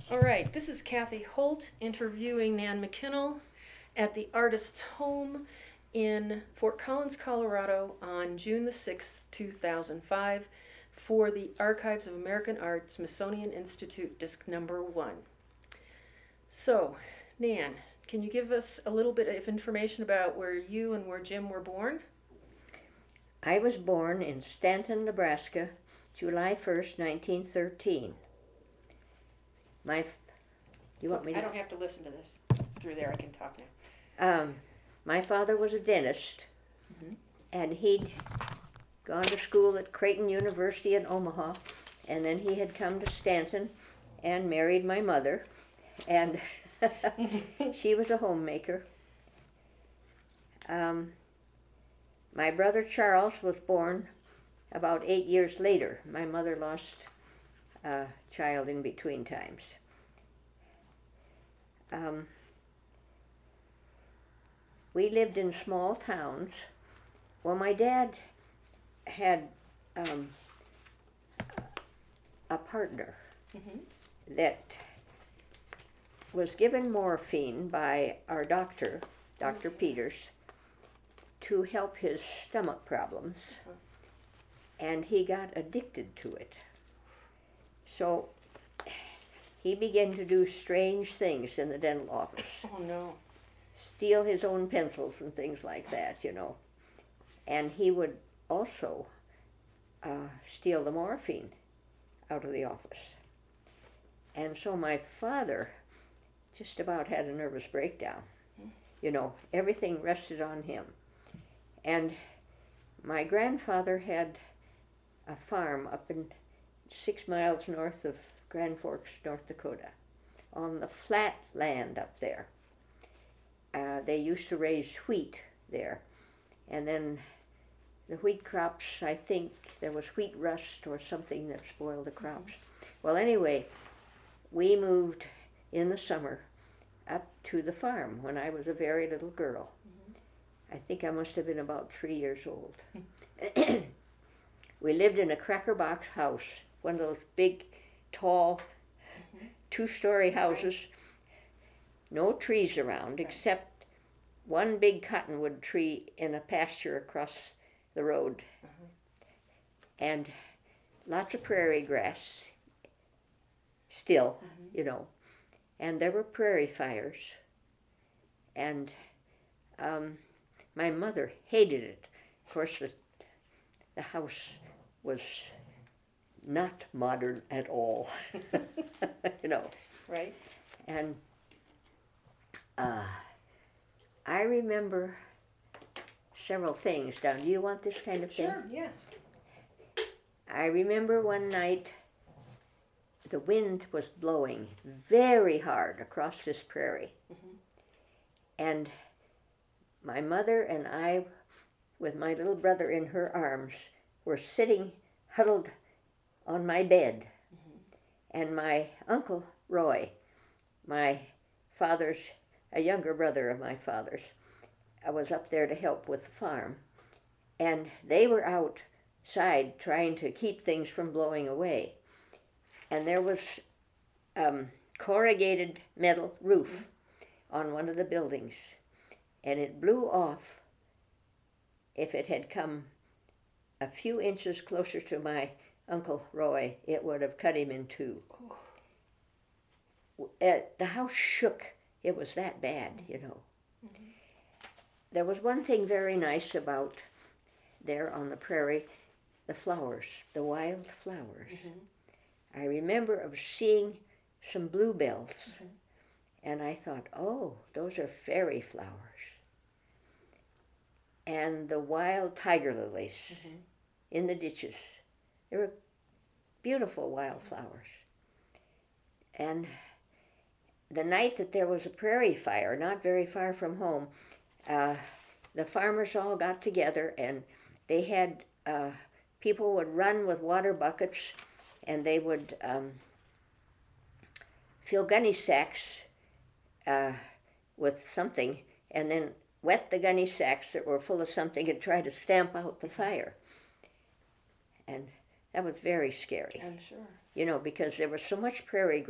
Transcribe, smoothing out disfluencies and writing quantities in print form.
All right, this is Kathy Holt interviewing Nan McKinnell at the Artist's Home in Fort Collins, Colorado on June the 6th, 2005 for the Archives of American Art Smithsonian Institute Disc Number 1. So, Nan, can you give us a little bit of information about where you and where Jim were born? I was born in Stanton, Nebraska, July 1st, 1913. I don't have to listen to this through there. I can talk now. My father was a dentist, and he'd gone to school at Creighton University in Omaha, and then he had come to Stanton and married my mother, and she was a homemaker. My brother Charles was born about 8 years later. My mother lost a child in between times. We lived in small towns. Well, my dad had a partner that was given morphine by our doctor, Dr. Peters, to help his stomach problems, and he got addicted to it. So he began to do strange things in the dental office. Oh, no. Steal his own pencils and things like that, And he would also steal the morphine out of the office. And so my father just about had a nervous breakdown. Everything rested on him. And my grandfather had a farm up in 6 miles north of Grand Forks, North Dakota, on the flat land up there. They used to raise wheat there. And then the wheat crops, I think there was wheat rust or something that spoiled the crops. Well, anyway, we moved in the summer up to the farm when I was a very little girl. I think I must have been about 3 years old. We lived in a cracker box house, one of those big, tall, 2-story houses. No trees around except one big cottonwood tree in a pasture across the road. And lots of prairie grass still, And there were prairie fires. And my mother hated it. Of course, the house was not modern at all, Right. And I remember several things. Now, do you want this kind of thing? Sure, yes. I remember one night the wind was blowing very hard across this prairie. And my mother and I, with my little brother in her arms, were sitting huddled on my bed. And my Uncle Roy, a younger brother of my father's, I was up there to help with the farm. And they were outside trying to keep things from blowing away. And there was corrugated metal roof on one of the buildings. And it blew off. If it had come a few inches closer to my Uncle Roy, it would have cut him in two. The house shook. It was that bad, There was one thing very nice about there on the prairie, the flowers, the wild flowers. I remember of seeing some bluebells, and I thought, oh, those are fairy flowers. And the wild tiger lilies in the ditches. They were beautiful wildflowers. And the night that there was a prairie fire, not very far from home, the farmers all got together, and they had, people would run with water buckets, and they would fill gunny sacks with something, and then wet the gunny sacks that were full of something and try to stamp out the fire. And that was very scary. I'm sure. Because there was so much prairie grass